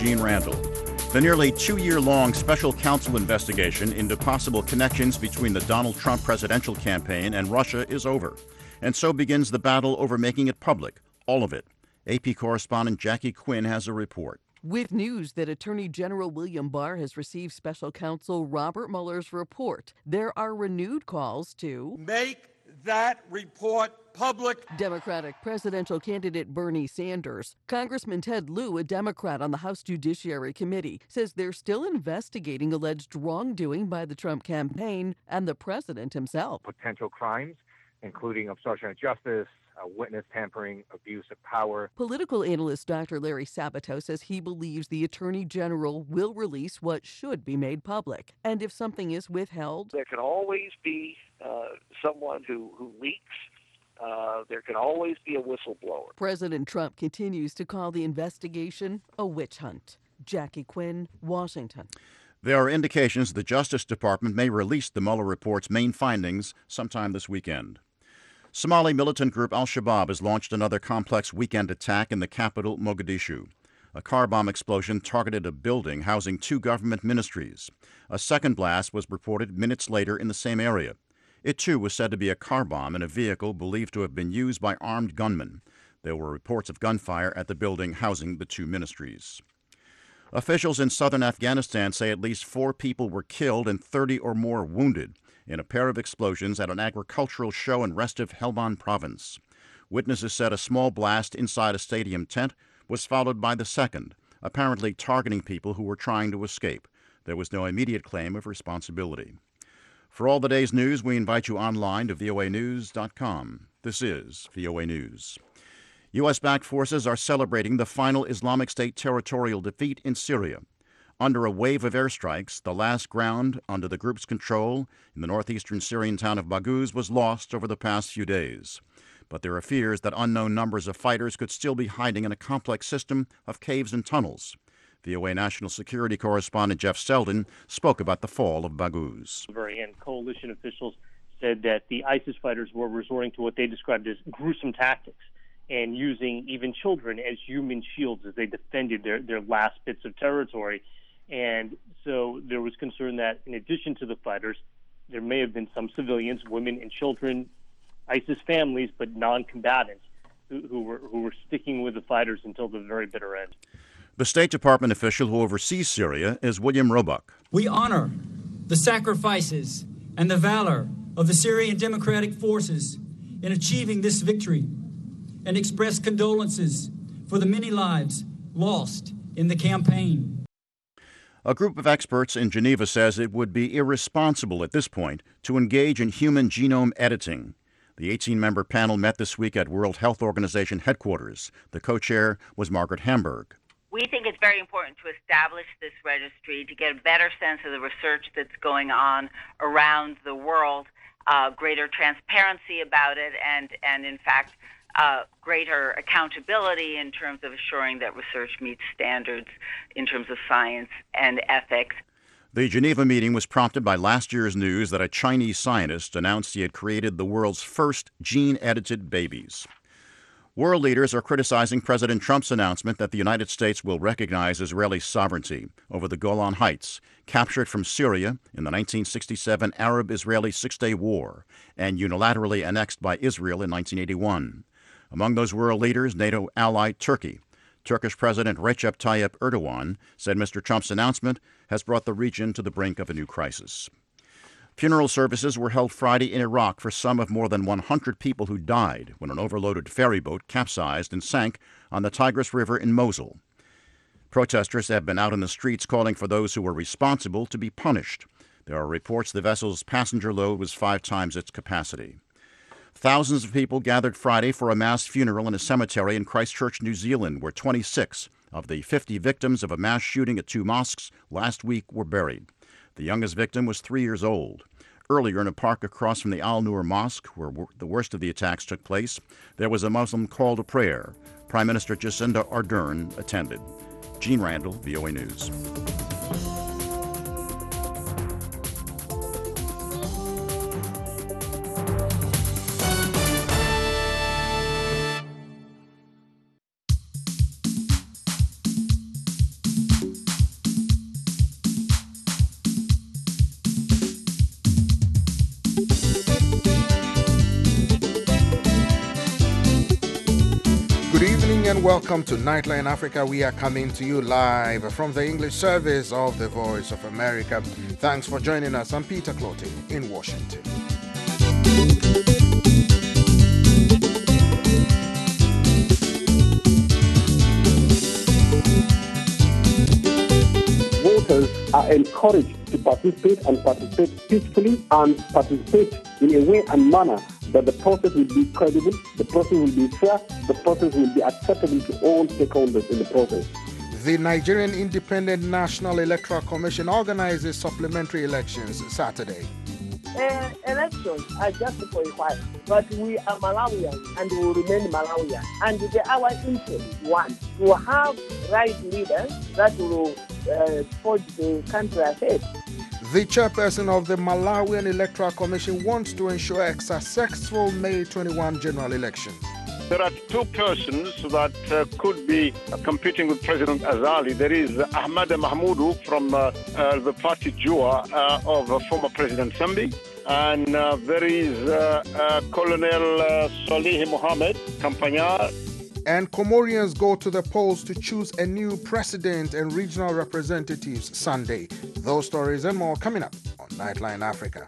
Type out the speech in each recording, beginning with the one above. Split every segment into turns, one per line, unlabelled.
Gene Randall. The nearly 2-year-long special counsel investigation into possible connections between the Donald Trump presidential campaign and Russia is over. And so begins the battle over making it public, all of it. AP correspondent Jackie Quinn has a report.
With news that Attorney General William Barr has received special counsel Robert Mueller's report, there are renewed calls to
make that report public.
Democratic presidential candidate Bernie Sanders. Congressman Ted Lieu, a Democrat on the House Judiciary Committee, says they're still investigating alleged wrongdoing by the Trump campaign and the president himself.
Potential crimes, including obstruction of justice, witness tampering, abuse of power.
Political analyst Dr. Larry Sabato says he believes the Attorney General will release what should be made public. And if something is withheld,
there can always be someone who leaks. There can always be a whistleblower.
President Trump continues to call the investigation a witch hunt. Jackie Quinn, Washington.
There are indications the Justice Department may release the Mueller report's main findings sometime this weekend. Somali militant group al-Shabaab has launched another complex weekend attack in the capital, Mogadishu. A car bomb explosion targeted a building housing 2 government ministries. A second blast was reported minutes later in the same area. It, too, was said to be a car bomb in a vehicle believed to have been used by armed gunmen. There were reports of gunfire at the building housing the 2 ministries. Officials in southern Afghanistan say at least 4 people were killed and 30 or more wounded in a pair of explosions at an agricultural show in Restiv Helmand province. Witnesses said a small blast inside a stadium tent was followed by the second, apparently targeting people who were trying to escape. There was no immediate claim of responsibility. For all the day's news, we invite you online to voanews.com. This is VOA News. U.S.-backed forces are celebrating the final Islamic State territorial defeat in Syria. Under a wave of airstrikes, the last ground under the group's control in the northeastern Syrian town of Baghouz was lost over the past few days. But there are fears that unknown numbers of fighters could still be hiding in a complex system of caves and tunnels. VOA National Security Correspondent Jeff Selden spoke about the fall of Baghouz.
At the very end, coalition officials said that the ISIS fighters were resorting to what they described as gruesome tactics and using even children as human shields as they defended their last bits of territory. And so there was concern that in addition to the fighters, there may have been some civilians, women and children, ISIS families, but non-combatants who were sticking with the fighters until the very bitter end.
The State Department official who oversees Syria is William Roebuck.
We honor the sacrifices and the valor of the Syrian Democratic Forces in achieving this victory and express condolences for the many lives lost in the campaign.
A group of experts in Geneva says it would be irresponsible at this point to engage in human genome editing. The 18-member panel met this week at World Health Organization headquarters. The co-chair was Margaret Hamburg.
We think it's very important to establish this registry to get a better sense of the research that's going on around the world, greater transparency about it, and in fact, greater accountability in terms of assuring that research meets standards in terms of science and ethics.
The Geneva meeting was prompted by last year's news that a Chinese scientist announced he had created the world's first gene-edited babies. World leaders are criticizing President Trump's announcement that the United States will recognize Israeli sovereignty over the Golan Heights, captured from Syria in the 1967 Arab-Israeli Six-Day War and unilaterally annexed by Israel in 1981. Among those world leaders, NATO ally Turkey. Turkish President Recep Tayyip Erdogan said Mr. Trump's announcement has brought the region to the brink of a new crisis. Funeral services were held Friday in Iraq for some of more than 100 people who died when an overloaded ferry boat capsized and sank on the Tigris River in Mosul. Protesters have been out in the streets calling for those who were responsible to be punished. There are reports the vessel's passenger load was 5 times its capacity. Thousands of people gathered Friday for a mass funeral in a cemetery in Christchurch, New Zealand, where 26 of the 50 victims of a mass shooting at 2 mosques last week were buried. The youngest victim was 3 years old. Earlier, in a park across from the Al-Nur Mosque, where the worst of the attacks took place, there was a Muslim call to prayer. Prime Minister Jacinda Ardern attended. Gene Randall, VOA News.
and welcome to Nightline Africa. We are coming to you live from the English service of the Voice of America. Thanks for joining us. I'm Peter Clottey in Washington.
Voters are encouraged to participate and participate peacefully and participate in a way and manner that the process will be credible, the process will be fair, the process will be acceptable to all stakeholders in the process.
The Nigerian Independent National Electoral Commission organizes supplementary elections Saturday.
Elections are just for a while, but we are Malawians and we will remain Malawians. And our interest, one, to have right leaders that will forge the country ahead.
The chairperson of the Malawian Electoral Commission wants to ensure a successful May 21 general election.
There are two persons that could be competing with President Azali. There is Ahmad Mahmoudou from the party Jua of former President Sambi. And there is Colonel Salih Mohammed Campagnard.
And Comorians go to the polls to choose a new president and regional representatives Sunday. Those stories and more coming up on Nightline Africa.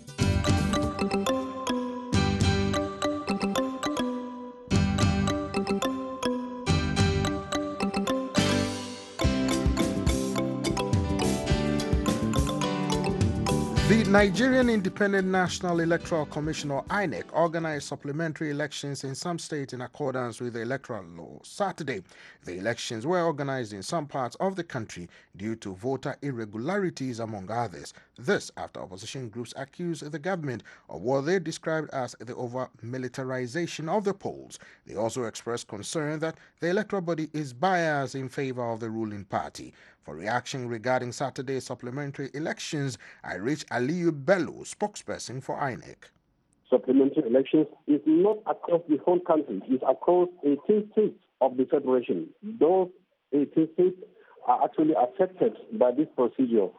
The Nigerian Independent National Electoral Commission, or INEC, organized supplementary elections in some states in accordance with the electoral law. Saturday, the elections were organized in some parts of the country due to voter irregularities, among others. This after opposition groups accused the government of what they described as the over-militarization of the polls. They also expressed concern that the electoral body is biased in favor of the ruling party. For reaction regarding Saturday's supplementary elections, I reached Aliyu Bello, spokesperson for INEC.
Supplementary elections is not across the whole country. It's across 18 states of the Federation. Those 18 states are actually affected by this procedure.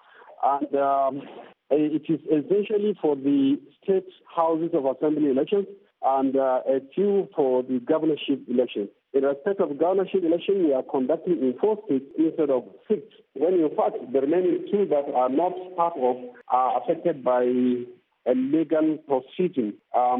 And it is essentially for the state houses of assembly elections and a few for the governorship elections. In respect of governorship election, we are conducting in 4 states instead of 6, when in fact the remaining 2 that are not part of are affected by a legal proceeding.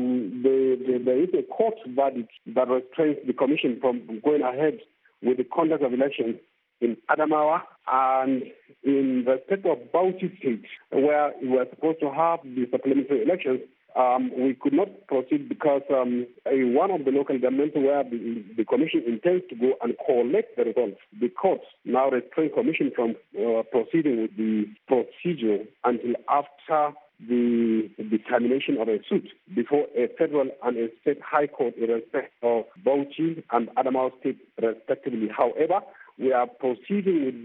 There is a court verdict that restrains the commission from going ahead with the conduct of elections in Adamawa and in respect of Bauchi State, where we were supposed to have the supplementary elections. We could not proceed because one of the local governments where the commission intends to go and collect the results, the courts now restrain commission from proceeding with the procedure until after the determination of a suit before a federal and a state high court in respect of Bauchi and Adamawa State respectively. However, we are proceeding with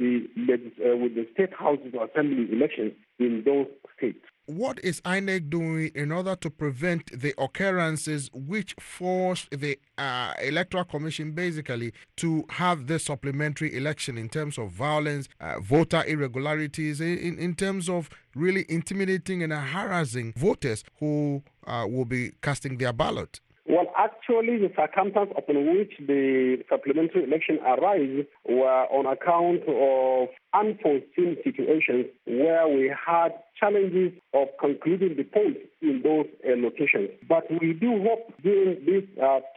the state houses of assembly elections in those states.
What is INEC doing in order to prevent the occurrences which forced the Electoral Commission basically to have this supplementary election in terms of violence, voter irregularities, in terms of really intimidating and harassing voters who will be casting their ballot?
Well, actually, the circumstances upon which the supplementary election arose were on account of unforeseen situations where we had challenges of concluding the polls in those locations. But we do hope during this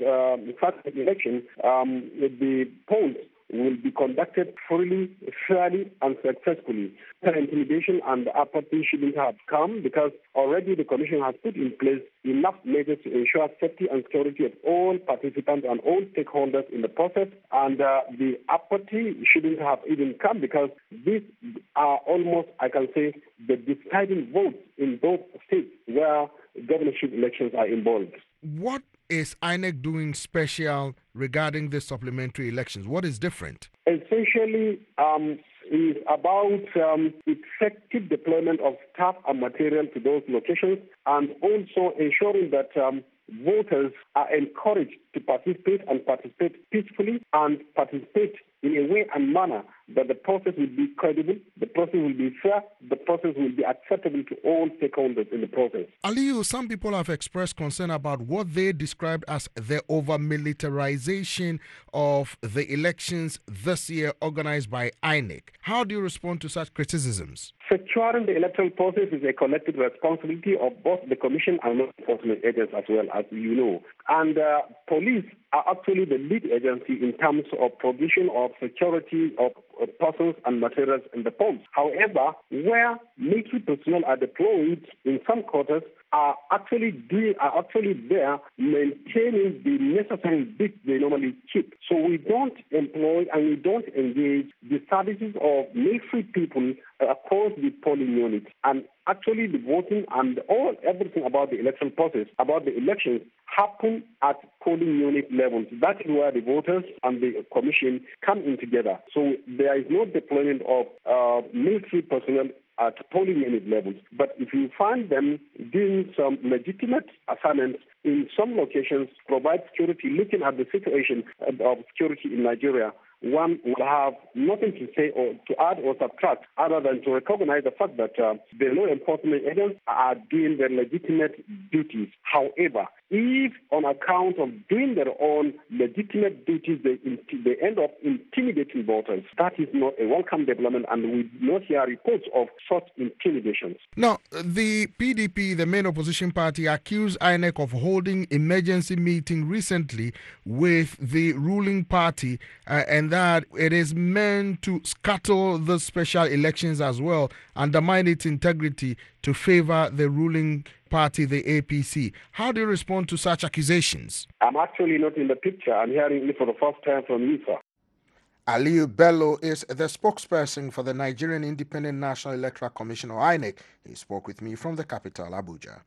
election, the polls will be conducted freely, fairly, and successfully. Intimidation and apathy shouldn't have come because already the Commission has put in place enough measures to ensure safety and security of all participants and all stakeholders in the process. And the apathy shouldn't have even come because these are almost, I can say, the deciding votes in those states where governorship elections are involved.
What is INEC doing special regarding the supplementary elections? What is different?
Essentially, is about effective deployment of staff and material to those locations and also ensuring that voters are encouraged to participate and participate peacefully and participate in a way and manner that the process will be credible, the process will be fair, the process will be acceptable to all stakeholders in the process.
Aliyu, some people have expressed concern about what they described as the over-militarization of the elections this year organized by INEC. How do you respond to such criticisms?
Securing the electoral process is a collective responsibility of both the Commission and law enforcement agents as well, as you know. And police are actually the lead agency in terms of provision of security of persons and materials in the polls. However, where military personnel are deployed in some quarters are actually there maintaining the necessary bits they normally keep. So we don't employ and we don't engage the services of military people across the polling units. And actually the voting and everything about the election process, about the elections, happen at polling unit levels. That is where the voters and the commission come in together. So there is no deployment of military personnel at polling unit levels. But if you find them doing some legitimate assignments in some locations, provide security, looking at the situation of security in Nigeria, one will have nothing to say or to add or subtract other than to recognize the fact that the law enforcement agents are doing their legitimate duties. However, if on account of doing their own legitimate duties they end up intimidating voters, that is not a welcome development, and we do not hear reports of such intimidations.
Now, the PDP, the main opposition party, accused INEC of holding emergency meeting recently with the ruling party and that it is meant to scuttle the special elections as well, undermine its integrity to favor the ruling party, the APC. How do you respond to such accusations?
I'm actually not in the picture. I'm hearing it for the first time from you, sir.
Aliyu Bello is the spokesperson for the Nigerian Independent National Electoral Commission, or INEC. He spoke with me from the capital, Abuja.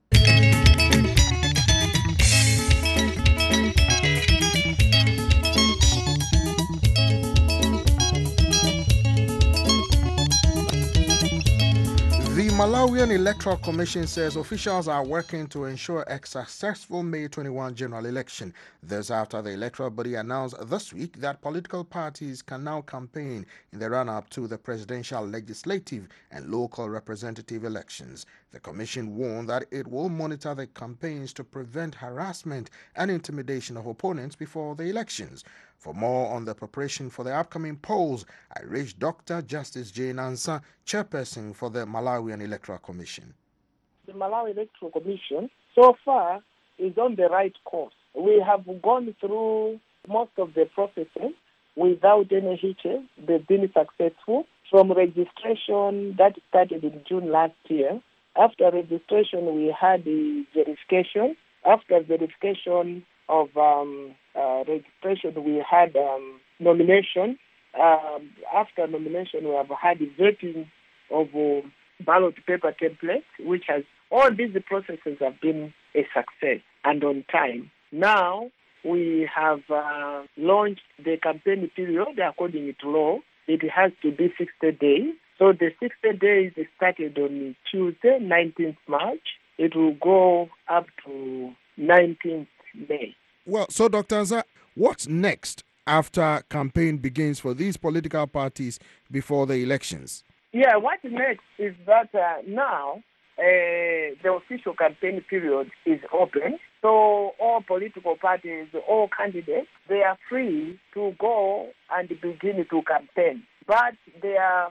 The Malawian Electoral Commission says officials are working to ensure a successful May 21 general election. This after the electoral body announced this week that political parties can now campaign in the run-up to the presidential, legislative, and local representative elections. The commission warned that it will monitor the campaigns to prevent harassment and intimidation of opponents before the elections. For more on the preparation for the upcoming polls, I reached Dr. Justice Jane Ansah, chairperson for the Malawian Electoral Commission.
The Malawi Electoral Commission, so far, is on the right course. We have gone through most of the processes without any hitches. They've been successful. From registration, that started in June last year. After registration, we had the verification. After verification of registration, we had nomination. After nomination, we have had the voting of ballot paper template, which has all these processes have been a success and on time. Now we have launched the campaign period according to law. It has to be 60 days. So the 60 days started on Tuesday, 19th March. It will go up to 19th May.
Well, so Dr. Ansah, what's next after campaign begins for these political parties before the elections?
Yeah, what's next is that now the official campaign period is open. So all political parties, all candidates, they are free to go and begin to campaign. But there are,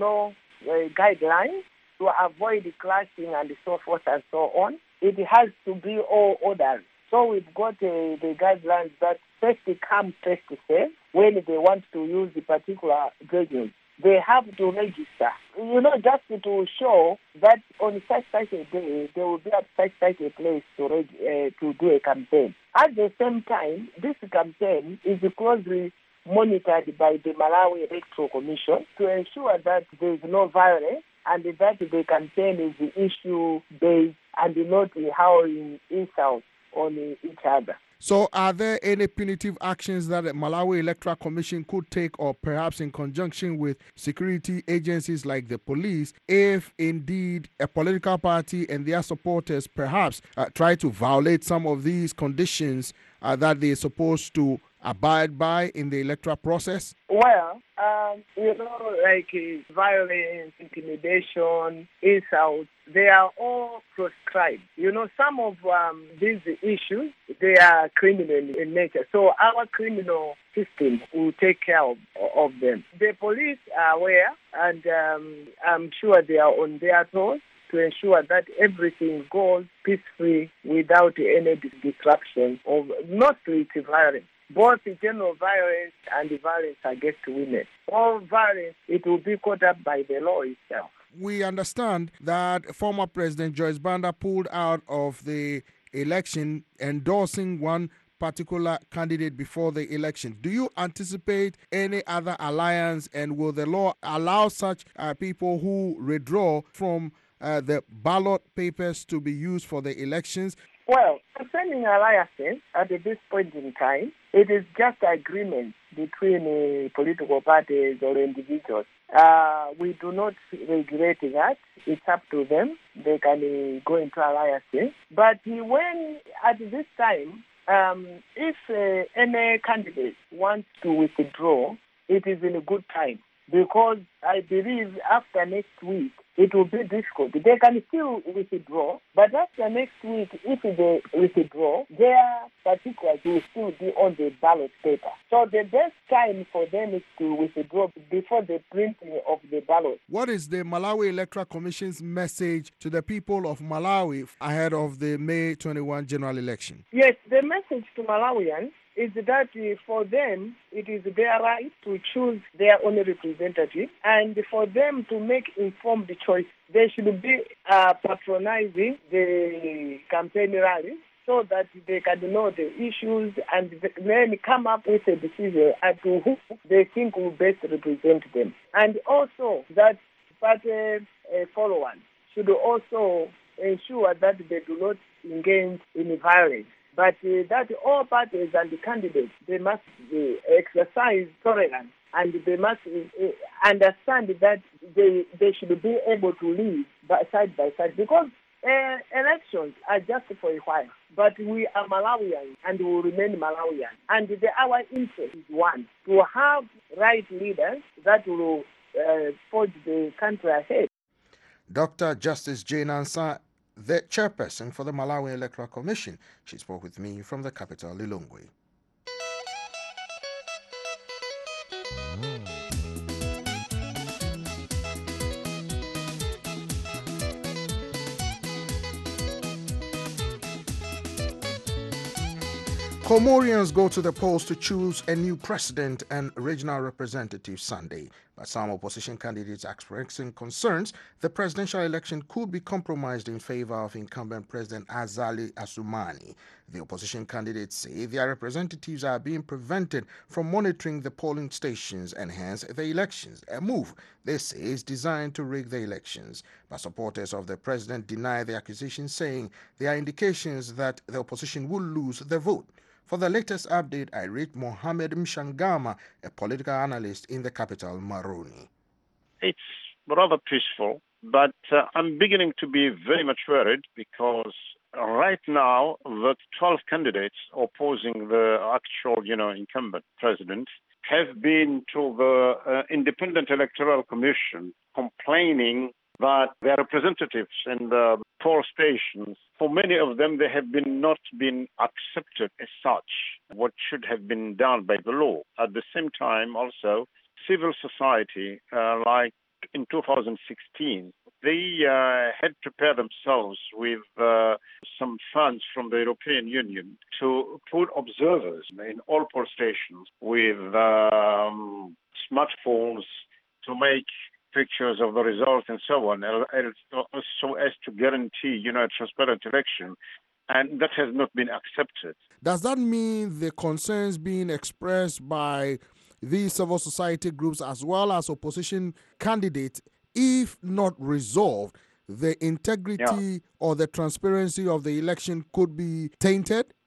guidelines to avoid clashing and so forth and so on. It has to be all orders. So we've got the guidelines that first come, first serve. When they want to use the particular venues, they have to register. Just to show that on such a day, they will be at such a place to do a campaign. At the same time, this campaign is closely monitored by the Malawi Electoral Commission to ensure that there is no violence and that the campaign is issue-based and not howling insults on each other.
So are there any punitive actions that the Malawi Electoral Commission could take, or perhaps in conjunction with security agencies like the police, if indeed a political party and their supporters perhaps try to violate some of these conditions that they're supposed to abide by in the electoral process?
Well, like violence, intimidation, insult, they are all proscribed. Some of these issues, they are criminal in nature. So our criminal system will take care of them. The police are aware, and I'm sure they are on their toes to ensure that everything goes peacefully without any disruption of mostly violence. Both the general violence and the violence against women. All violence, it will be caught up by the law itself.
We understand that former President Joyce Banda pulled out of the election, endorsing one particular candidate before the election. Do you anticipate any other alliance, and will the law allow such people who withdraw from the ballot papers to be used for the elections?
Well, concerning alliances, at this point in time, it is just agreement between political parties or individuals. We do not regulate that. It's up to them. They can go into alliances. But when, at this time, if any candidate wants to withdraw, it is in a good time. Because I believe after next week, it will be difficult. They can still withdraw, but after next week, if they withdraw, their particulars will still be on the ballot paper. So the best time for them is to withdraw before the printing of the ballot.
What is the Malawi Electoral Commission's message to the people of Malawi ahead of the May 21 general election?
Yes, the message to Malawians is that for them, it is their right to choose their own representative, and for them to make informed choice. They should be patronizing the campaign rallies so that they can know the issues and then come up with a decision as to who they think will best represent them. And also that party followers should also ensure that they do not engage in violence. But that all parties and the candidates, they must exercise tolerance, and they must understand that they should be able to live side by side. Because elections are just for a while, but we are Malawians and we will remain Malawians. And our interest is one, to have right leaders that will forge the country ahead.
Dr. Justice Jane Ansah, the chairperson for the Malawi Electoral Commission. She spoke with me from the capital, Lilongwe. Comorians go to the polls to choose a new president and regional representative Sunday. But some opposition candidates are expressing concerns the presidential election could be compromised in favor of incumbent President Azali Assoumani. The opposition candidates say their representatives are being prevented from monitoring the polling stations and hence the elections, a move they say is designed to rig the elections. But supporters of the president deny the accusation, saying there are indications that the opposition will lose the vote. For the latest update, I read Mohammed Mshangama, a political analyst in the capital, Maroni.
It's rather peaceful, but I'm beginning to be very much worried because right now the 12 candidates opposing the actual, incumbent president have been to the Independent Electoral Commission complaining that their representatives in the poll stations, for many of them, they have not been accepted as such, what should have been done by the law. At the same time, also, civil society, like in 2016, they had prepared themselves with some funds from the European Union to put observers in all poll stations with smartphones to make pictures of the results and so on, so as to guarantee, a transparent election. And that has not been accepted.
Does that mean the concerns being expressed by these civil society groups as well as opposition candidates, if not resolved, the integrity or the transparency of the election could be tainted?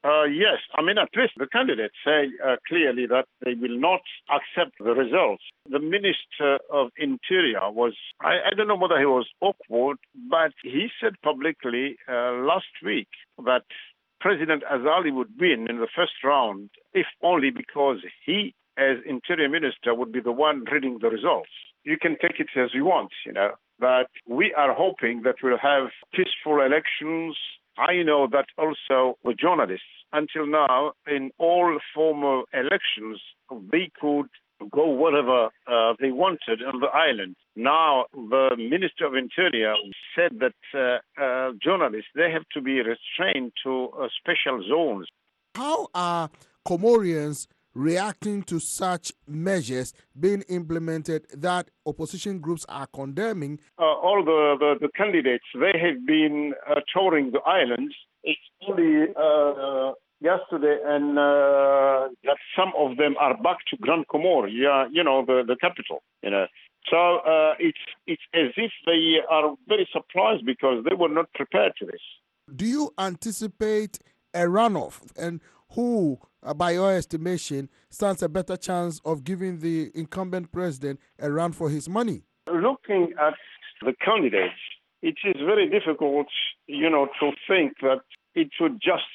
Yes, I mean, at least the candidates say clearly that they will not accept the results. The Minister of Interior was, I don't know whether he was awkward, but he said publicly last week that President Azali would win in the first round, if only because he, as Interior Minister, would be the one reading the results. You can take it as you want, but we are hoping that we'll have peaceful elections. I know that also the journalists, until now, in all former elections, they could go wherever they wanted on the island. Now, the Minister of Interior said that journalists, they have to be restrained to special zones.
How are Comorians reacting to such measures being implemented that opposition groups are condemning?
All the candidates, they have been touring the islands. It's only yesterday and that some of them are back to Grand Comore, the capital. So it's as if they are very surprised because they were not prepared to this.
Do you anticipate a runoff, and who, by your estimation, stands a better chance of giving the incumbent president a run for his money?
Looking at the candidates, it is very difficult, to think that it would just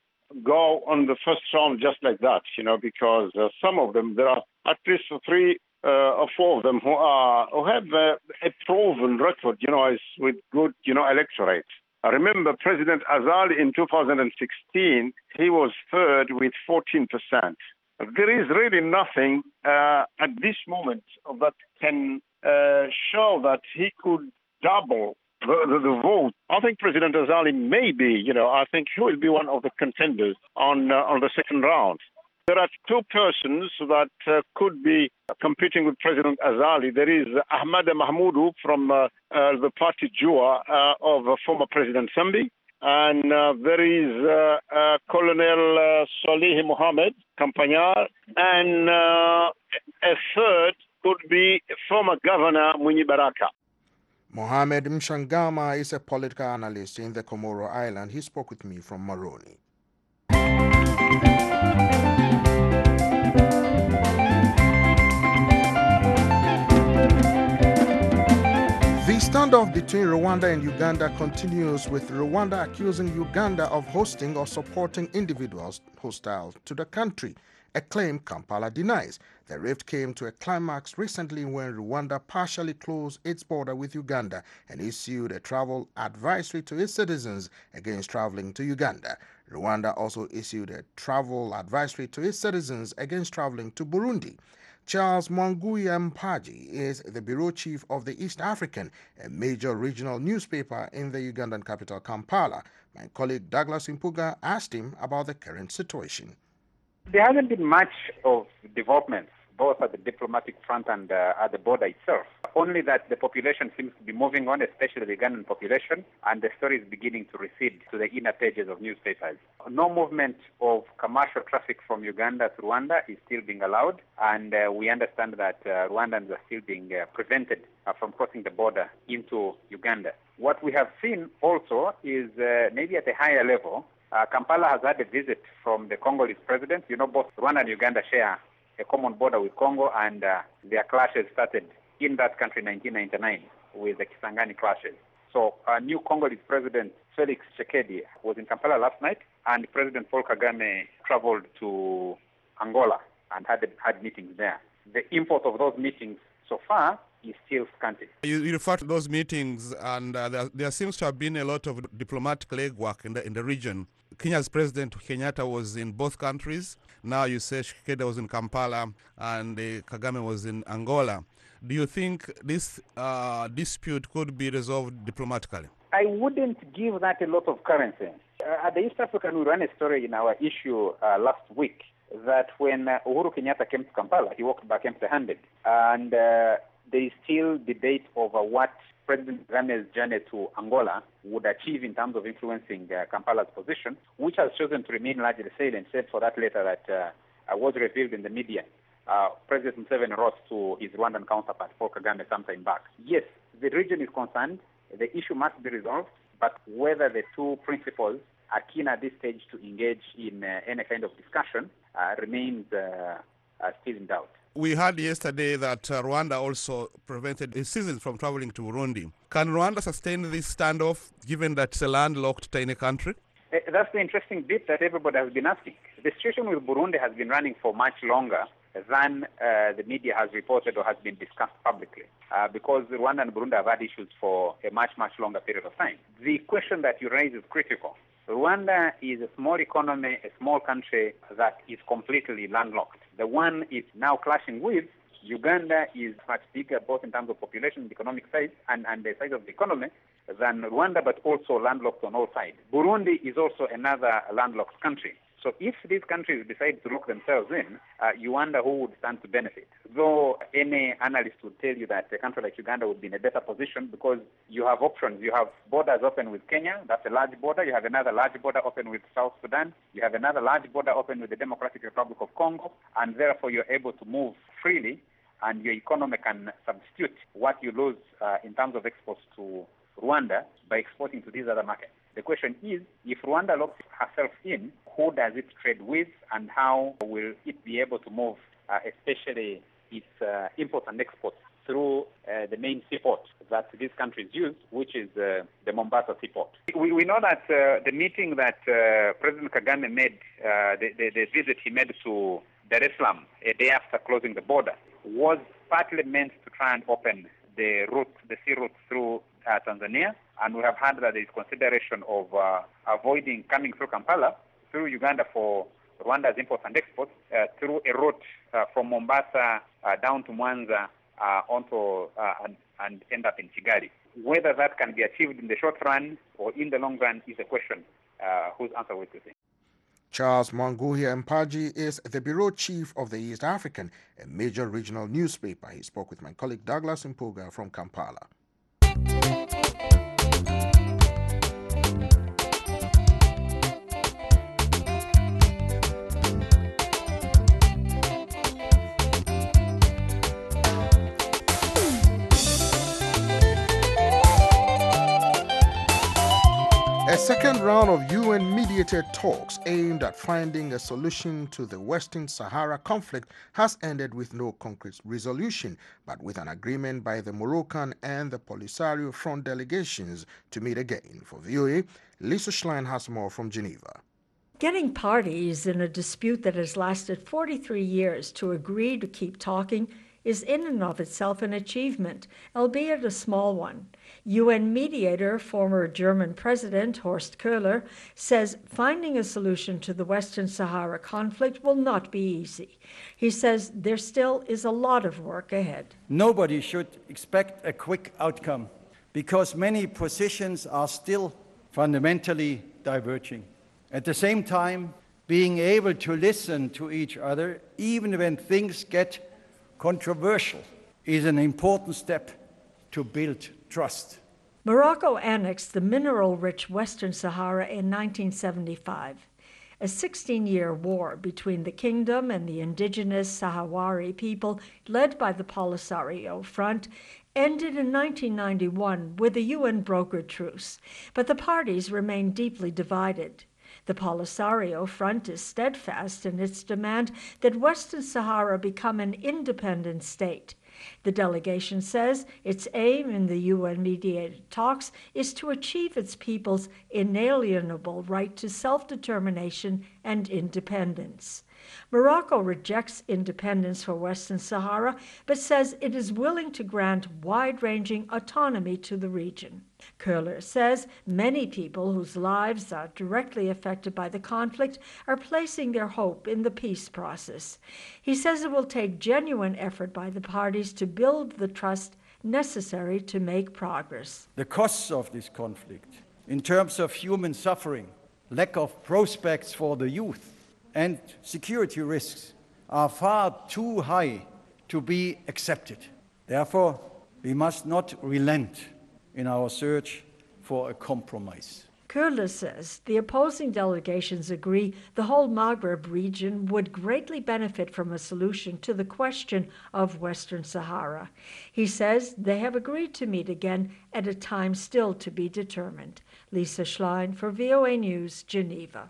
go on the first round just like that, because some of them, there are at least 3 or 4 of them who have a proven record, with good, electorate. I remember President Azali in 2016, he was third with 14%. There is really nothing at this moment that can show that he could double the vote. I think President Azali may be, I think he will be one of the contenders on the second round. There are 2 persons that could be competing with President Azali. There is Ahmad Mahmoudou from the party Jua of former President Sambi. And there is Colonel Salih Mohammed Campagnard. And a third could be former Governor Mwinyi Baraka.
Mohamed Mshangama is a political analyst in the Comoro Island. He spoke with me from Moroni. The standoff between Rwanda and Uganda continues, with Rwanda accusing Uganda of hosting or supporting individuals hostile to the country, a claim Kampala denies. The rift came to a climax recently when Rwanda partially closed its border with Uganda and issued a travel advisory to its citizens against traveling to Uganda. Rwanda also issued a travel advisory to its citizens against traveling to Burundi. Charles Mwanguya Mpaji is the bureau chief of the East African, a major regional newspaper in the Ugandan capital, Kampala. My colleague Douglas Impuga asked him about the current situation.
There hasn't been much of developments, both at the diplomatic front and at the border itself. Only that the population seems to be moving on, especially the Ugandan population, and the story is beginning to recede to the inner pages of newspapers. No movement of commercial traffic from Uganda to Rwanda is still being allowed, and we understand that Rwandans are still being prevented from crossing the border into Uganda. What we have seen also is maybe at a higher level, Kampala has had a visit from the Congolese president. Both Rwanda and Uganda share a common border with Congo, and their clashes started in that country in 1999 with the Kisangani clashes. So new Congolese president Felix Tshisekedi was in Kampala last night, and President Paul Kagame traveled to Angola and had meetings there. The import of those meetings so far is still scanty.
You refer to those meetings, and there seems to have been a lot of diplomatic legwork in the region. Kenya's President Kenyatta was in both countries. Now you say Tshisekedi was in Kampala and Kagame was in Angola. Do you think this dispute could be resolved diplomatically?
I wouldn't give that a lot of currency. At the East African, we ran a story in our issue last week that when Uhuru Kenyatta came to Kampala, he walked back empty-handed. And there is still debate over what President Kagame's journey to Angola would achieve in terms of influencing Kampala's position, which has chosen to remain largely silent, except for that letter that was revealed in the media. President Museveni wrote to his Rwandan counterpart, Paul Kagame, sometime back. Yes, the region is concerned. The issue must be resolved, but whether the two principals are keen at this stage to engage in any kind of discussion remains still in doubt.
We heard yesterday that Rwanda also prevented its citizens from traveling to Burundi. Can Rwanda sustain this standoff given that it's a landlocked tiny country?
That's the interesting bit that everybody has been asking. The situation with Burundi has been running for much longer than the media has reported or has been discussed publicly, because Rwanda and Burundi have had issues for a much, much longer period of time. The question that you raise is critical. Rwanda is a small economy, a small country that is completely landlocked. The one it's now clashing with, Uganda, is much bigger, both in terms of population and economic size and the size of the economy, than Rwanda, but also landlocked on all sides. Burundi is also another landlocked country. So if these countries decide to lock themselves in, you wonder who would stand to benefit. Though any analyst would tell you that a country like Uganda would be in a better position because you have options. You have borders open with Kenya, that's a large border. You have another large border open with South Sudan. You have another large border open with the Democratic Republic of Congo, and therefore you're able to move freely, and your economy can substitute what you lose in terms of exports to Rwanda by exporting to these other markets. The question is, if Rwanda locks herself in, who does it trade with, and how will it be able to move, especially its imports and exports, through the main seaport that these countries use, which is the Mombasa seaport. We know that the meeting that President Kagame made, the visit he made to Dar es Salaam a day after closing the border, was partly meant to try and open the sea route through Tanzania, and we have heard that there is consideration of avoiding coming through Kampala, through Uganda for Rwanda's imports and exports, through a route from Mombasa down to Mwanza onto and end up in Kigali. Whether that can be achieved in the short run or in the long run is a question whose answer we see.
Charles Mwanguhia Mpaji is the bureau chief of the East African, a major regional newspaper. He spoke with my colleague Douglas Mpuga from Kampala. A second round of UN-mediated talks aimed at finding a solution to the Western Sahara conflict has ended with no concrete resolution, but with an agreement by the Moroccan and the Polisario Front delegations to meet again. For VOA, Lisa Schlein has more from Geneva.
Getting parties in a dispute that has lasted 43 years to agree to keep talking is in and of itself an achievement, albeit a small one. UN mediator, former German President Horst Köhler, says finding a solution to the Western Sahara conflict will not be easy. He says there still is a lot of work ahead.
Nobody should expect a quick outcome because many positions are still fundamentally diverging. At the same time, being able to listen to each other, even when things get controversial, is an important step to build trust.
Morocco annexed the mineral-rich Western Sahara in 1975. A 16-year war between the kingdom and the indigenous Sahrawi people, led by the Polisario Front, ended in 1991 with a UN-brokered truce, but the parties remain deeply divided. The Polisario Front is steadfast in its demand that Western Sahara become an independent state. The delegation says its aim in the UN-mediated talks is to achieve its people's inalienable right to self-determination and independence. Morocco rejects independence for Western Sahara, but says it is willing to grant wide-ranging autonomy to the region. Köhler says many people whose lives are directly affected by the conflict are placing their hope in the peace process. He says it will take genuine effort by the parties to build the trust necessary to make progress.
The costs of this conflict, in terms of human suffering, lack of prospects for the youth, and security risks, are far too high to be accepted. Therefore, we must not relent in our search for a compromise.
Kurla says the opposing delegations agree the whole Maghreb region would greatly benefit from a solution to the question of Western Sahara. He says they have agreed to meet again at a time still to be determined. Lisa Schlein for VOA News, Geneva.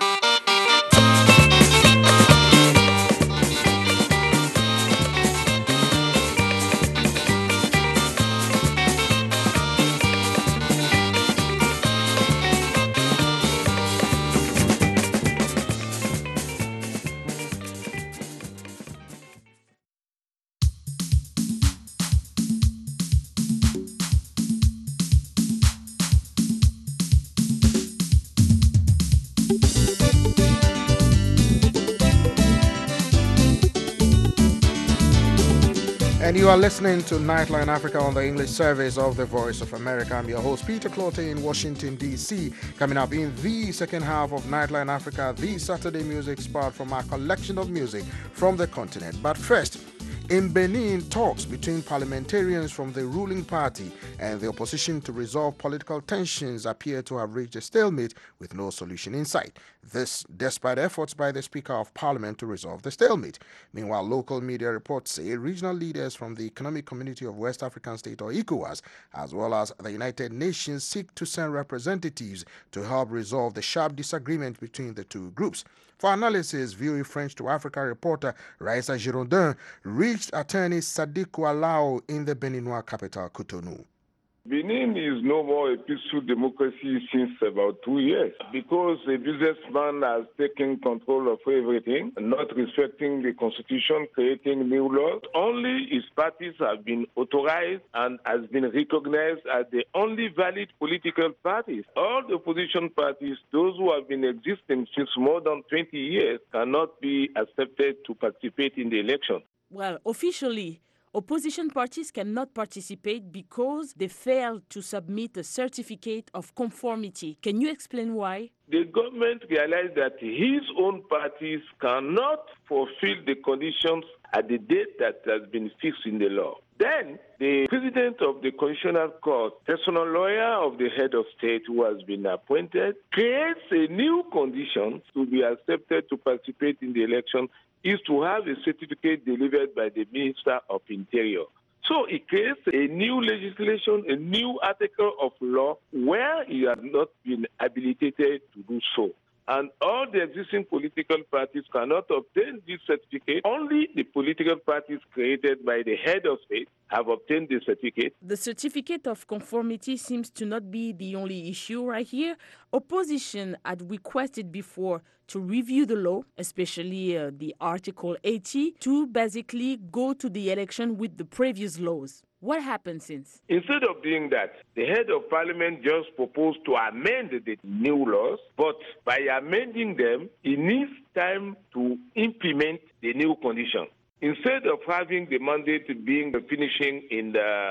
And you are listening to Nightline Africa on the English service of the Voice of America. I'm your host, Peter Clote in Washington, D.C. Coming up in the second half of Nightline Africa, the Saturday music spot from our collection of music from the continent. But first, in Benin, talks between parliamentarians from the ruling party and the opposition to resolve political tensions appear to have reached a stalemate with no solution in sight. This despite efforts by the Speaker of Parliament to resolve the stalemate. Meanwhile, local media reports say regional leaders from the Economic Community of West African States, or ECOWAS, as well as the United Nations, seek to send representatives to help resolve the sharp disagreement between the two groups. For analysis, VOA French to Africa reporter Raissa Girondin reached attorney Sadikou Alao in the Beninois capital, Cotonou.
Benin is no more a peaceful democracy since about 2 years because a businessman has taken control of everything, not respecting the constitution, creating new laws. Only his parties have been authorized and has been recognized as the only valid political parties. All the opposition parties, those who have been existing since more than 20 years, cannot be accepted to participate in the election.
Well, officially, opposition parties cannot participate because they failed to submit a certificate of conformity. Can you explain why?
The government realized that his own parties cannot fulfill the conditions at the date that has been fixed in the law. Then, the president of the Constitutional Court, personal lawyer of the head of state who has been appointed, creates a new condition to be accepted to participate in the election is to have a certificate delivered by the Minister of Interior. So it creates a new legislation, a new article of law where he has not been habilitated to do so. And all the existing political parties cannot obtain this certificate. Only the political parties created by the head of state have obtained the certificate.
The certificate of conformity seems to not be the only issue right here. Opposition had requested before to review the law, especially the Article 80, to basically go to the election with the previous laws. What happened since?
Instead of doing that, the head of parliament just proposed to amend the new laws, but by amending them, he needs time to implement the new conditions. Instead of having the mandate being finishing in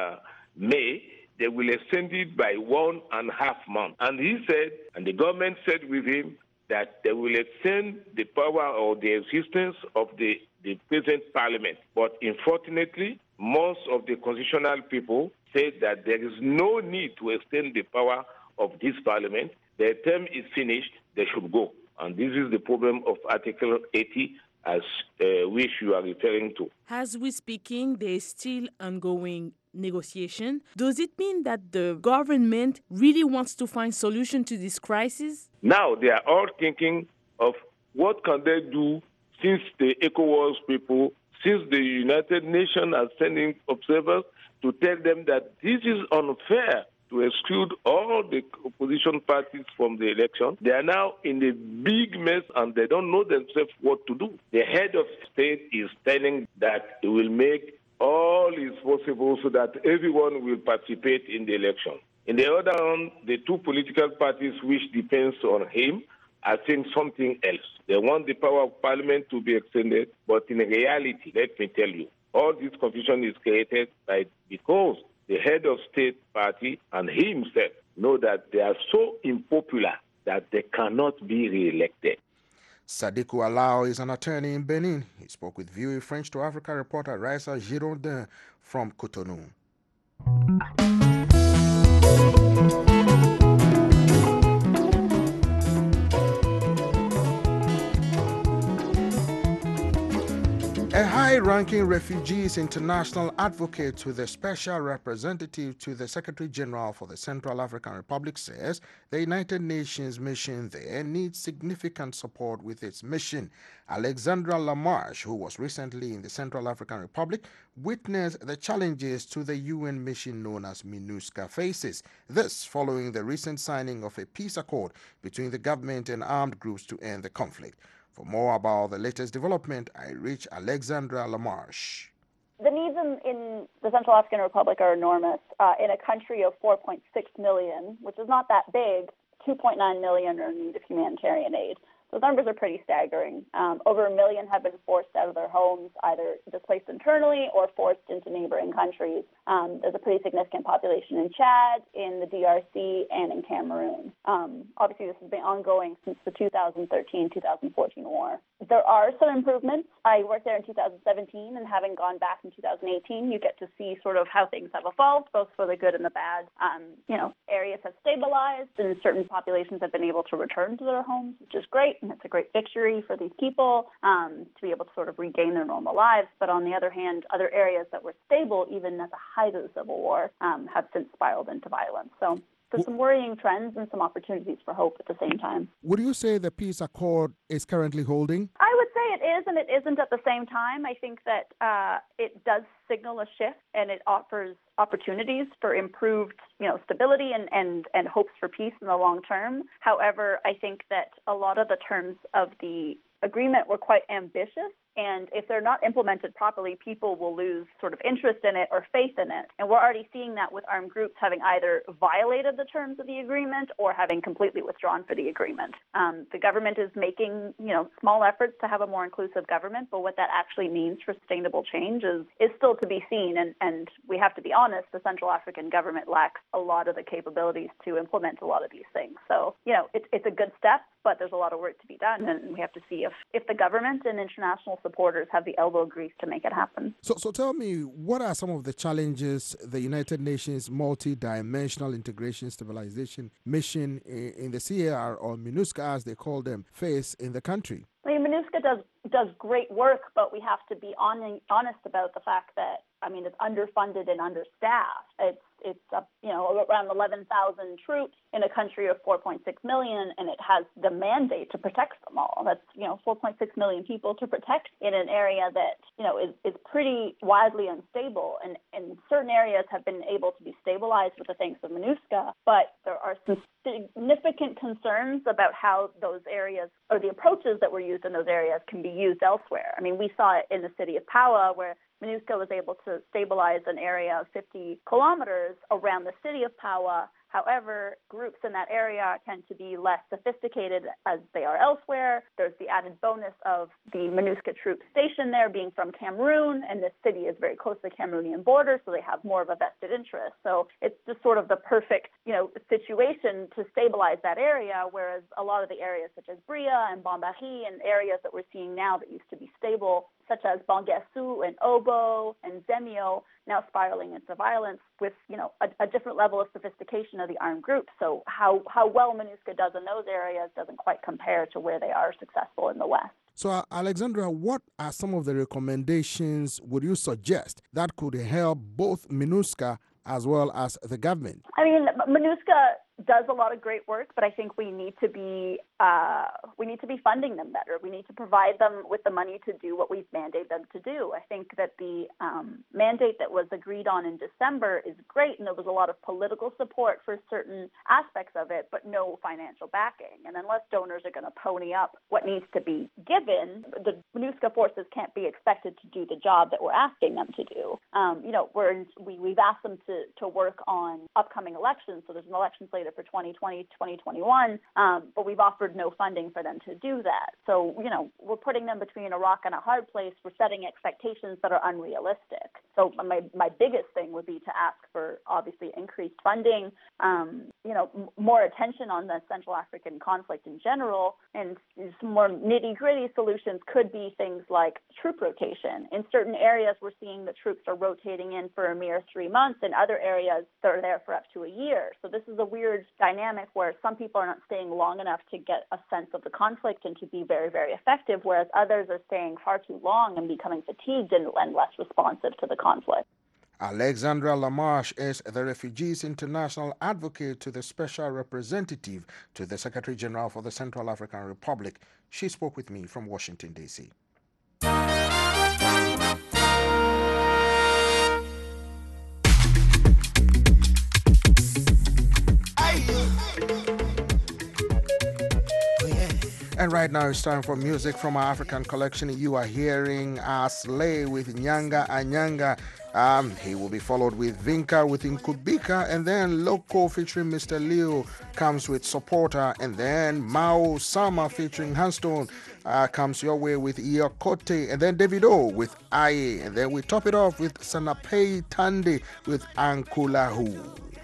May, they will extend it by 1.5 months. And he said, and the government said with him, that they will extend the power or the existence of the present parliament. But unfortunately, most of the constitutional people said that there is no need to extend the power of this parliament. Their term is finished, they should go. And this is the problem of Article 80, as which you are referring to.
As we're speaking, there is still ongoing negotiation. Does it mean that the government really wants to find solution to this crisis?
Now they are all thinking of what can they do since the ECOWAS people, since the United Nations are sending observers to tell them that this is unfair to exclude all the opposition parties from the election. They are now in a big mess and they don't know themselves what to do. The head of state is telling that he will make all is possible so that everyone will participate in the election. In the other hand, the two political parties which depends on him are saying something else. They want the power of parliament to be extended, but in reality, let me tell you, all this confusion is created because the head of state party and he himself know that they are so unpopular that they cannot be re-elected.
Sadikou Alao is an attorney in Benin. He spoke with VOA French to Africa reporter Raissa Girondin from Cotonou. high-ranking Refugees International advocate to the special representative to the Secretary General for the Central African Republic says the United Nations mission there needs significant support with its mission. Alexandra Lamarche, who was recently in the Central African Republic, witnessed the challenges to the UN mission known as MINUSCA faces. This following the recent signing of a peace accord between the government and armed groups to end the conflict. For more about the latest development, I reach Alexandra Lamarche.
The needs in the Central African Republic are enormous. In a country of 4.6 million, which is not that big, 2.9 million are in need of humanitarian aid. Those numbers are pretty staggering. Over 1 million have been forced out of their homes, either displaced internally or forced into neighboring countries. There's a pretty significant population in Chad, in the DRC, and in Cameroon. Obviously, this has been ongoing since the 2013-2014 war. There are some improvements. I worked there in 2017, and having gone back in 2018, you get to see sort of how things have evolved, both for the good and the bad. Areas have stabilized, and certain populations have been able to return to their homes, which is great. And it's a great victory for these people to be able to sort of regain their normal lives. But on the other hand, other areas that were stable, even at the height of the Civil War, have since spiraled into violence. So there's some worrying trends and some opportunities for hope at the same time.
Would you say the peace accord is currently holding?
I would say it is and it isn't at the same time. I think that it does signal a shift, and it offers opportunities for improved, stability and hopes for peace in the long term. However, I think that a lot of the terms of the agreement were quite ambitious, and if they're not implemented properly, people will lose sort of interest in it or faith in it. And we're already seeing that with armed groups having either violated the terms of the agreement or having completely withdrawn for the agreement. The government is making, small efforts to have a more inclusive government, but what that actually means for sustainable change is still to be seen. And we have to be honest, the Central African government lacks a lot of the capabilities to implement a lot of these things. So, it's a good step, but there's a lot of work to be done, and we have to see if the government and international supporters have the elbow grease to make it happen.
So tell me, what are some of the challenges the United Nations multi-dimensional integration stabilization mission in the CAR, or MINUSCA as they call them, face in the country?
I mean, MINUSCA does great work, but we have to be honest about the fact that, it's underfunded and understaffed. It's around 11,000 troops in a country of 4.6 million, and it has the mandate to protect them all. That's 4.6 million people to protect in an area that is pretty wildly unstable, and certain areas have been able to be stabilized with the thanks of MINUSCA, but there are some significant concerns about how those areas or the approaches that were used in those areas can be used elsewhere. We saw it in the city of Paua, where MINUSCA was able to stabilize an area of 50 kilometers around the city of Paua. However, groups in that area tend to be less sophisticated as they are elsewhere. There's the added bonus of the MINUSCA troops stationed there being from Cameroon, and this city is very close to the Cameroonian border, so they have more of a vested interest. So it's just sort of the perfect, situation to stabilize that area, whereas a lot of the areas such as Bria and Bambari and areas that we're seeing now that used to be stable, such as Bangassou and Obo and Zemio, now spiraling into violence with, a different level of sophistication of the armed groups. So how well MINUSCA does in those areas doesn't quite compare to where they are successful in the West.
So, Alexandra, what are some of the recommendations would you suggest that could help both MINUSCA as well as the government?
MINUSCA does a lot of great work, but I think we need to be funding them better. We need to provide them with the money to do what we've mandated them to do. I think that the mandate that was agreed on in December is great, and there was a lot of political support for certain aspects of it, but no financial backing. And unless donors are going to pony up what needs to be given, the MINUSCA forces can't be expected to do the job that we're asking them to do. We've asked them to work on upcoming elections, so there's an election slated for 2020, 2021, but we've offered no funding for them to do that. So, we're putting them between a rock and a hard place. We're setting expectations that are unrealistic. So my biggest thing would be to ask for obviously increased funding, more attention on the Central African conflict in general, and some more nitty-gritty solutions could be things like troop rotation. In certain areas, we're seeing the troops are rotating in for a mere 3 months. In other areas, they're there for up to a year. So this is a weird dynamic where some people are not staying long enough to get a sense of the conflict and to be very, very effective, whereas others are staying far too long and becoming fatigued and less responsive to the conflict.
Alexandra Lamarche is the Refugees International advocate to the Special Representative to the Secretary General for the Central African Republic. She spoke with me from Washington, D.C. And right now it's time for music from our African collection. You are hearing Slay with Nyanga Anyanga. He will be followed with Vinka with Inkubika, and then Loco featuring Mr. Leo comes with Supporter, and then Mao Sama featuring Handstone comes your way with Iokote, and then Davido with Aye, and then we top it off with Sanapei Tande with Ankulahu.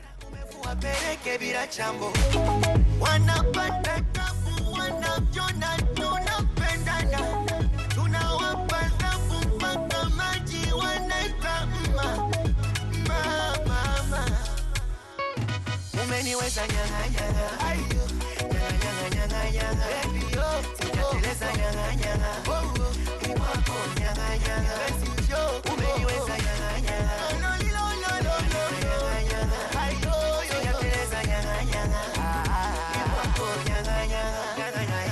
Umeniweza nyanga nyanga, ayo nyanga nyanga nyanga, baby yo, sijateleza nyanga nyanga, ikwako nyanga nyanga, umeniweza nyanga nyanga, no nyanga nyanga, ayo sijateleza nyanga nyanga, ikwako nyanga nyanga, nyanga nyanga.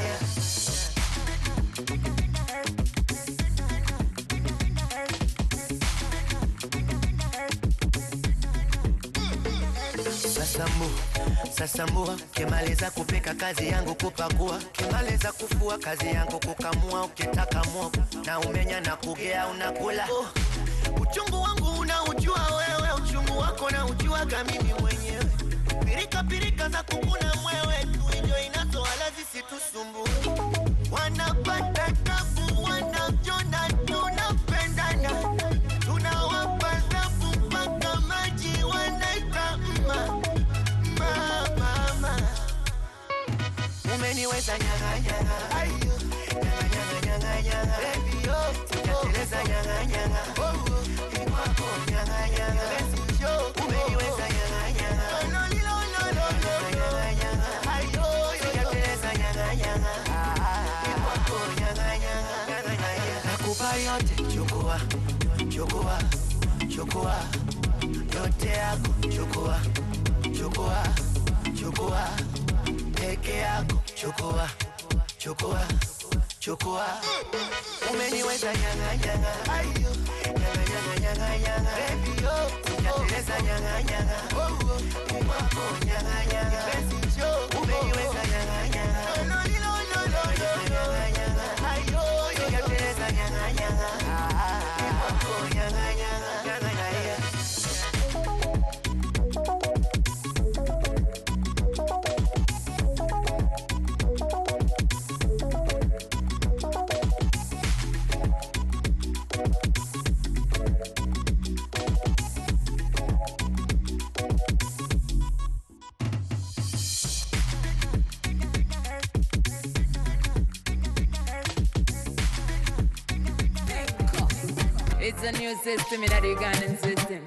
Sasambua, kimaliza kupika kazi yangu kupakua, kimaliza kufua kazi yangu kukamua, ukitaka mwogo na umenya na kugea unakula. Uchungu wangu unaujua wewe, uchungu wako na ujuaga mimi mwenyewe. Pirika za kukuna mwewe, tuinjo inazo wala zisitusumbue. Wanapata tabu, wanajona tunapendana, tunawapa zabu mpaka maji wanaita mma. Umeniweza nyanga nyanga, ayo nyanga nyanga nyanga, baby yo, sijateleza nyanga nyanga, ikwako nyanga nyanga, umeniweza nyanga nyanga, no nyanga nyanga, ayo sijateleza nyanga nyanga, ikwako nyanga nyanga, nyanga nyanga. Nakupa yote, chukua, yote yako, chukua. Peke yako, chukua. Umeniweza nyanga nyanga, ayo nyanga nyanga, baby yo, sijateleza nyanga nyanga, ikwako nyanga nyanga, umeniweza nyanga nyanga, no nyanga, ayo sijateleza nyanga nyanga, ikwako nyanga nyanga, nyanga nyanga.
It's a new system in the Ugandan system.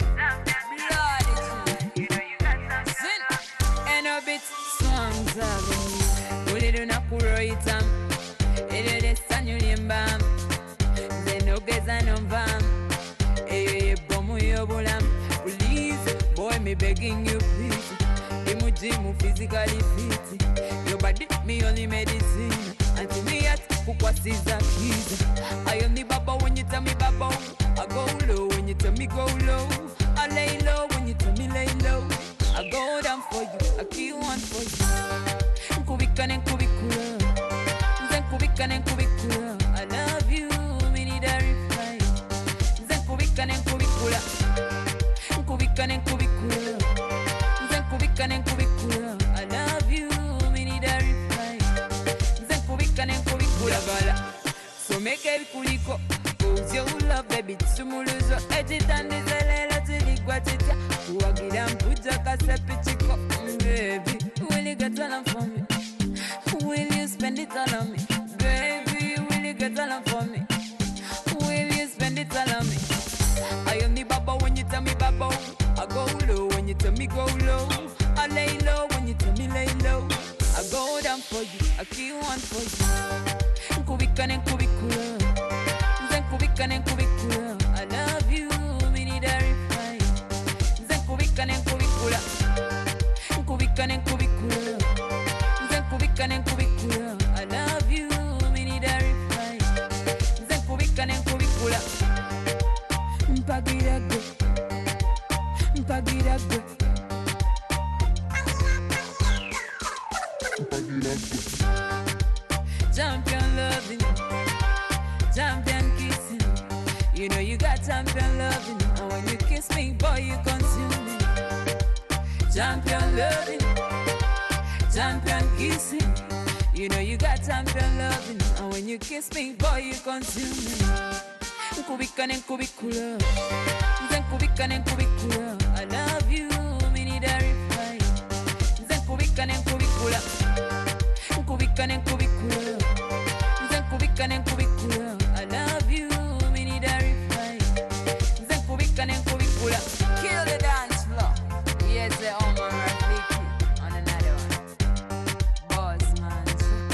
Sin and a bit songs of me. Do not kuroita. It is a new limbam. They no guess I know vam. Eh, bomu yobulam. Please, boy, me begging you, please. Imujimu physically fit. Your body, me only medicine. And to me, at kukwasiza kids. I am the baba when you tell me baba. I go low when you tell me go low. I lay low when you tell me lay low. I go down for you, I kill one for you. Kubika and kubikula. Then kubika and kubikula. I love you, we need a reply. Then kubika and kubikula. Kubika and kubikula. Then kubika and kubikula. I love you, we need a reply. Then kubika and kubikula. So make it kuliko. your love, baby, tsumuluzo echitandizalelo tiligwatitia kuwagira mpuja kasepichiko. Baby, will you get along for me? Will you spend it all on me? Baby, will you get along for me? Will you spend it all on me? I am the baba when you tell me baba. I go low when you tell me go low. I lay low when you tell me lay low. I go down for you, I kill one for you. Nkubika nkubikula, nkubika nkubikula. I love you, we need a reply. Nkubika nkubikula, nkubika nkubikula, nkubika nkubikula. I love you, we need a reply. Nkubika nkubikula. Mpagirago, mpagirago. Champion loving, champion kissing. You know you got champion loving, and when you kiss me, boy, you consume me. Champion loving, champion kissing. You know you got champion loving, and when you kiss me, boy, you consume me. Nkubika nkubikula, nkubika nkubikula. I love you, we need a reply. Nkubika nkubikula, nkubika nkubikula, nkubika nkubikula. I love you, we need a reply. Nkubika nkubikula. Kill the dance floor. Yes, the Omar Rafiki on another one. Boss man.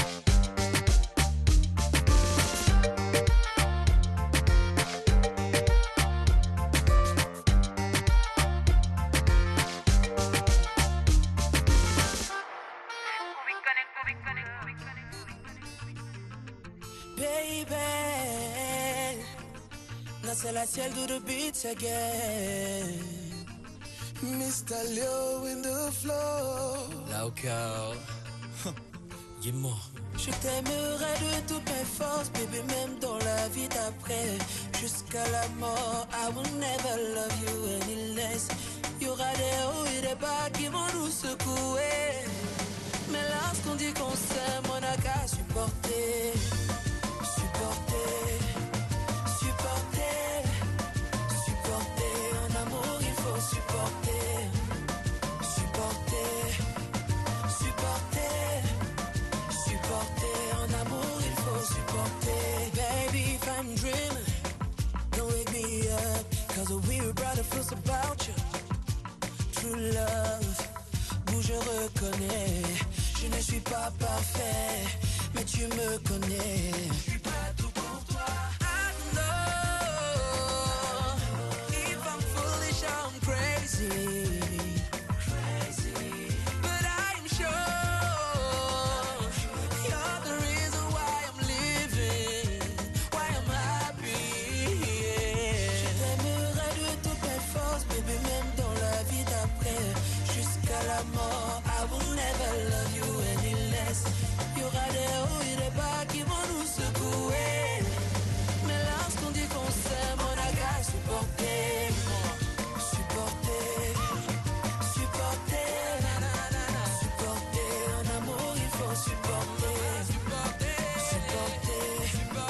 Baby, now c'est la ciel do the beats again. Mr. Leo in the floor.
Là au cœur, dis-moi.
Je t'aimerai de toutes mes forces, baby, même dans la vie d'après. Jusqu'à la mort, I will never love you any less. Y'aura des hauts et des bas qui vont nous secouer. Mais lorsqu'on dit qu'on s'aime, on n'a qu'à supporter. Supporter, supporter, supporter. En amour, il faut supporter. Supporter, supporter, supporter. En amour, il faut supporter. Baby, if I'm dreaming, don't wake me up. Cause a weary brother feels about you. True love, où je reconnais. Je ne suis pas parfait, mais tu me connais. Je suis pas tout pour toi. I know if I'm foolish, I'm crazy. But I'm sure you're the reason why I'm living, why I'm happy. Je t'aimerai de toutes mes forces, baby, même dans la vie d'après. Jusqu'à la mort, I will never love you any less. Y'aura des hauts et des bas qui vont nous secouer. Mais lorsqu'on dit qu'on s'aime, on a qu'à supporter. Supporter, supporter, supporter. En amour, il faut supporter. Supporter,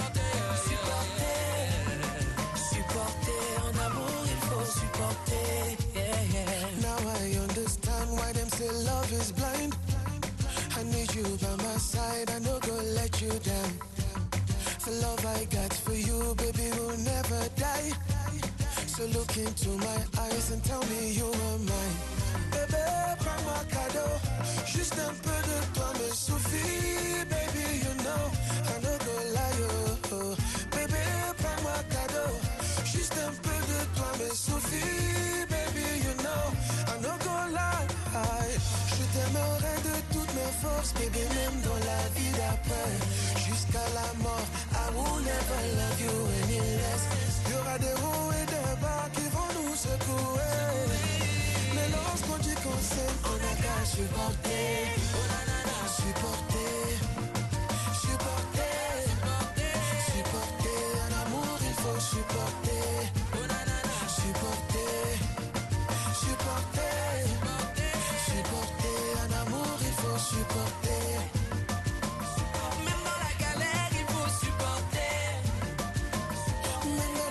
supporter, supporter. En amour, il faut supporter. Now I understand why them say love is blind. I need you by my side, I no go let you down. The love I got for you, baby, will never die. So look into my eyes and tell me you are mine. Bébé, prends-moi cadeau, juste un peu de toi me suffit. Baby, you know, I no go lie, oh. Bébé, prends-moi cadeau, juste un peu de toi me suffit. Baby, you know, I no go lie. Je t'aimerai de toutes mes forces, baby, même dans la vie d'après. Jusqu'à la mort, I will never love you any less. Y'aura des hauts et des bas qui vont nous secouer. Mais lorsqu'on dit qu'on s'aime, on a qu'à supporter. Supporter, supporter, supporter. En amour, il faut supporter. Supporter, supporter, supporter. En amour, il faut supporter. Même dans la galère, il faut supporter. Même dans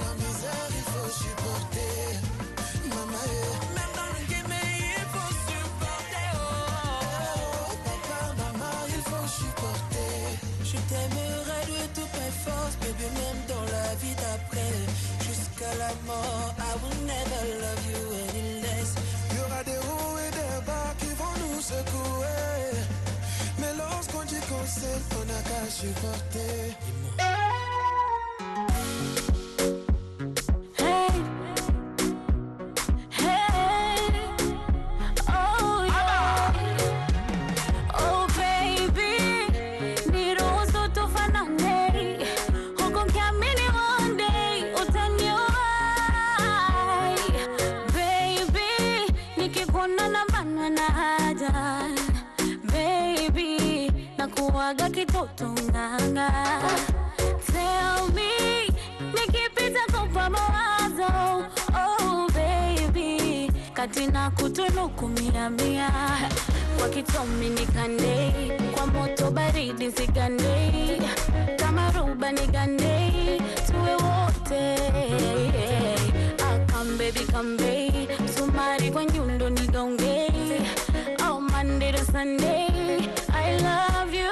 more. I will never love you any less.
Il y aura des hauts et des bas qui vont nous secouer. Mais lorsqu'on dit qu'on s'aime, on n'a qu'à supporter.
Nakuwaga kitoto nganga. Tell me, nikipita kupa mawazo. Oh baby, katina kutunuku mia mia. Wakitomi nikande, kwa moto baridi sigande. Kama ruba nigande, tuwe wote. Come baby, come baby, sumari kwa nyundo nigonge. Oh Monday to Sunday, I love you.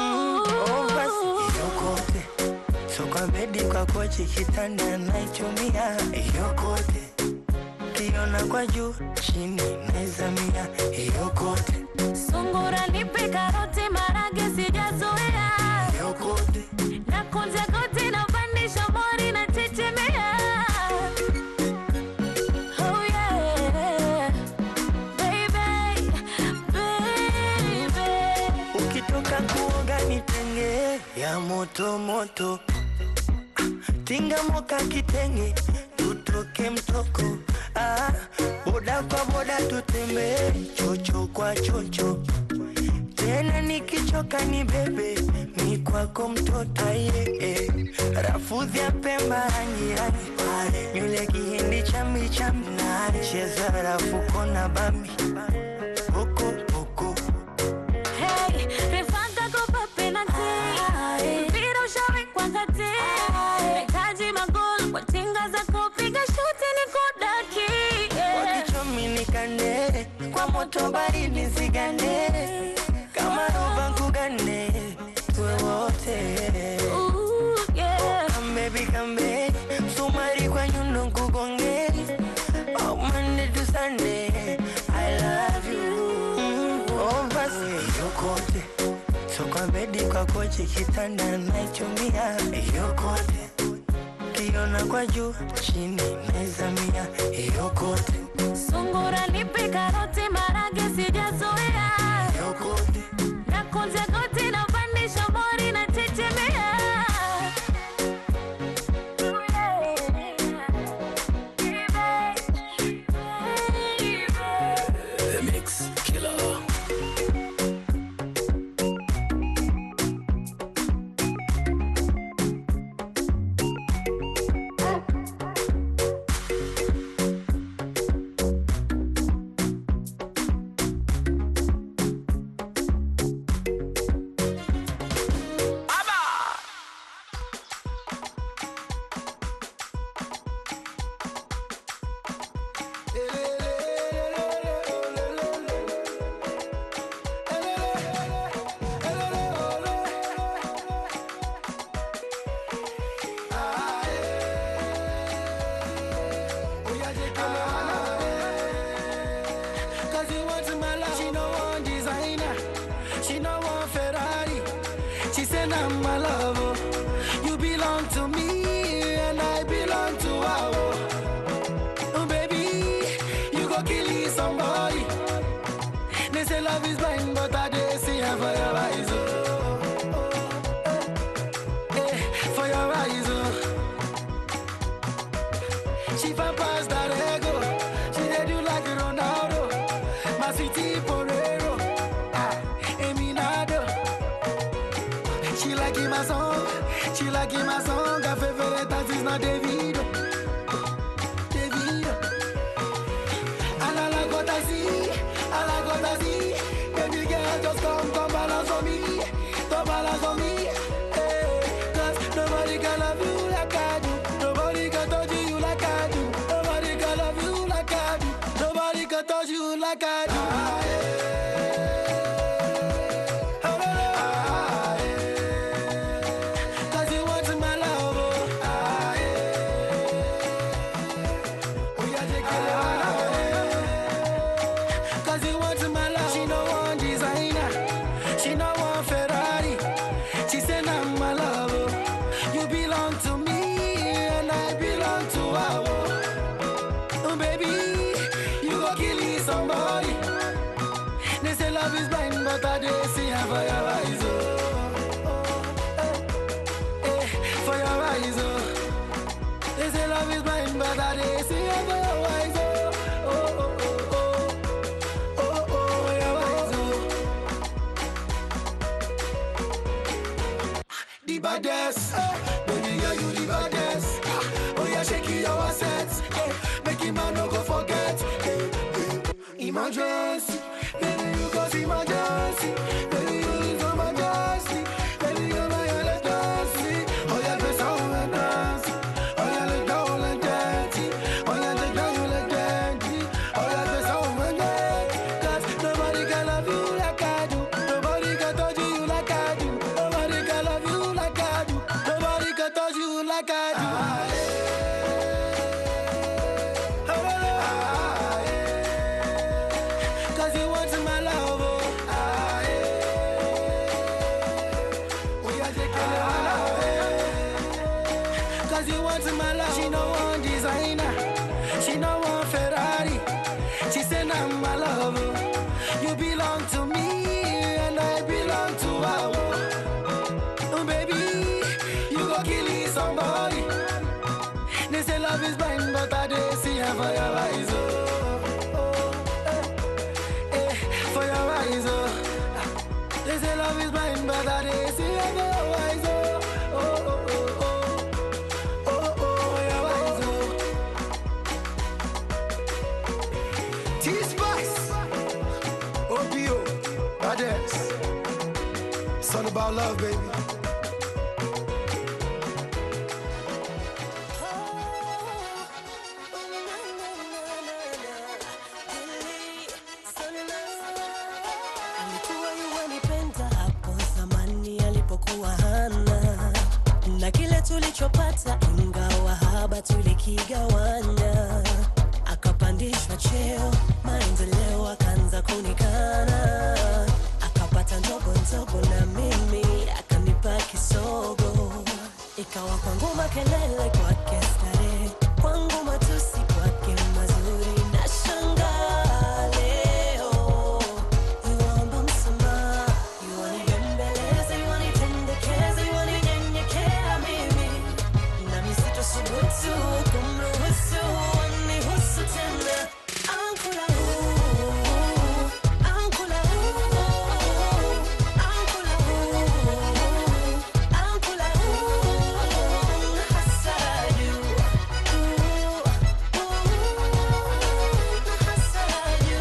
Yokote, so kwa bedi kwa kochi kitanda naichumia. Yokote, kiona kwa juu chini naizamia. Yokote,
sungura nipe karoti marage sijazoea.
Yokote,
na kunja koti na pandisha mori na chechemea. Oh yeah, baby, baby.
Ukitoka kuoga nitenge ya moto moto. Tinga moka kitenge, tutoke mtoko. Boda kwa boda tutembe, chocho kwa chocho. Tena nikichoka ni bebe, mi kwako mtoto. Rafudhi ya Pemba rangi rangi, nywele kihindi chambi chambi. Cheza rafuko na bambi, boko boko.
Hey, refanga kopa penalty. Viro shawe kwa kate. Nahitaji magoli kwa tinga za kupiga shuti ni kudaki.
Wakichomi nikande, kwa moto baridi sigande. Kama roba kugande, tuwe wote. Come baby, come baby, sumari kwa nyundo kugonge. Oh Monday to Sunday, I love you. Oh basi yokote, so kwa bedi kwa kochi kitanda naichumia. Yokote, kiona kwa juu chini naizamia. Yokote,
sungura nipe karoti marage sijazoea.
Yokote,
na kunja koti na pandisha mori na chechemea.
The Mix Killer.
Cause you want my love. She no want designer. She no want Ferrari. She said I'm my love. You belong to me and I belong to her. Oh baby, you go kill somebody. They say love is blind, but I did see her for your eyes. For your eyes. They say love is blind, but I did see her for your eyes. The baddest, baby girl, you the baddest. Oh yeah, shake your assets, make him man no go forget. Emergency, baby you cause emergency, baby you is emergency, baby you know you let dance. Oh yeah, dress on and dance. Oh yeah, let down and dance. Oh yeah, let down and dance. Oh yeah, dress on and dance. 'Cause nobody can love you like I do. Nobody can touch you like I do. Nobody can love you like I do. Nobody can touch you like I do. Cause you want my love. Cause you want my love. She no want designer. She no want Ferrari. She said I'm my love. You belong to me and I belong to her. Oh baby, you go kill somebody. They say love is blind, but I did see her for your eyes. For your eyes. They say love is blind, but I did see her for your eyes. Your eyes. T-Spice, OPO, Badass. It's all about love, baby.
Alikuwa yuwanipenda hapo zamani alipokuwa hana, na kile tulichopata ingawa haba tulikigawanya. Akapandishwa cheo, maendeleo akaanza kunikana. Akapata ndogo ndogo na mimi akanipa kisogo. Ikawa kwangu makelele kwake starehe, kwangu matusi kwake mazuri. Nashangaa leo yuomba msamaha, yuanibembeleza, yuanitendekeza, yuaninyenyekea mimi. Nami sitasubutu kumruhusu anihusu tena. Ankula ankula ankula ankula hasadu hasadu.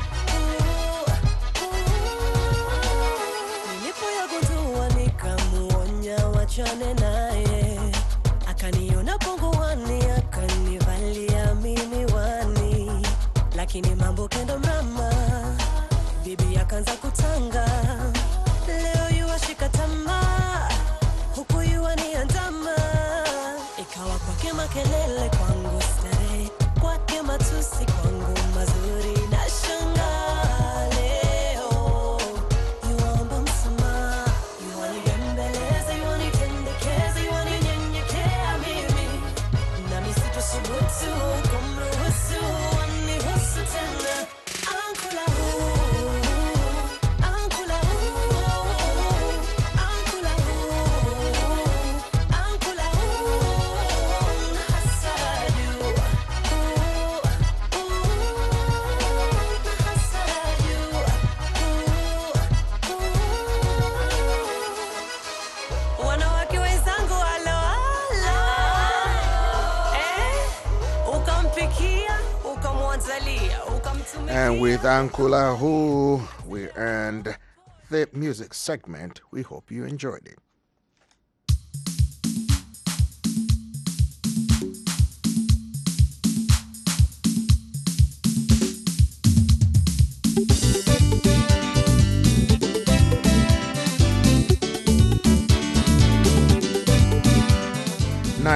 Nilipoyagundua nikamuonya wachane naye, akaniona punguani, akanivalia mimi wani. Lakini mambo kendo mrama, bibi akaanza kutanga. Leo yuashika tamaa, huku yuaniandama. Ikawa kwake makelele, kwangu starehe, kwake matusi, kwangu mazuri. Nashangaa leo yuomba msamaha, yuanibembeleza, yuanitendekeza, yuaninyenyekea mimi. Nami sitasubutu kumruhusu anihusu tena. Ankula ankula ankula ankula hasadu hasadu. Wanawake wenzangu alo alo, ukampikia, ukamwandalia, ukamtumikia.
And with Ankula Who, we end the music segment. We hope you enjoyed it.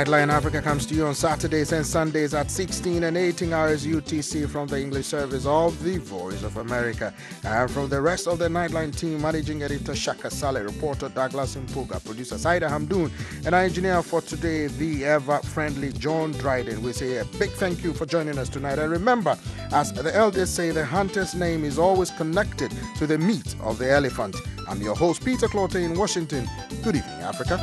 Nightline Africa comes to you on Saturdays and Sundays at 16 and 18 hours UTC from the English service of the Voice of America. And from the rest of the Nightline team, managing editor Shaka Saleh, reporter Douglas Mpuga, producer Saida Hamdoun, and our engineer for today, the ever-friendly John Dryden. We say a big thank you for joining us tonight. And remember, as the elders say, the hunter's name is always connected to the meat of the elephant. I'm your host, Peter Clote in Washington. Good evening, Africa.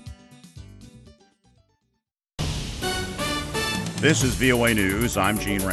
This is VOA News. I'm Gene Rand.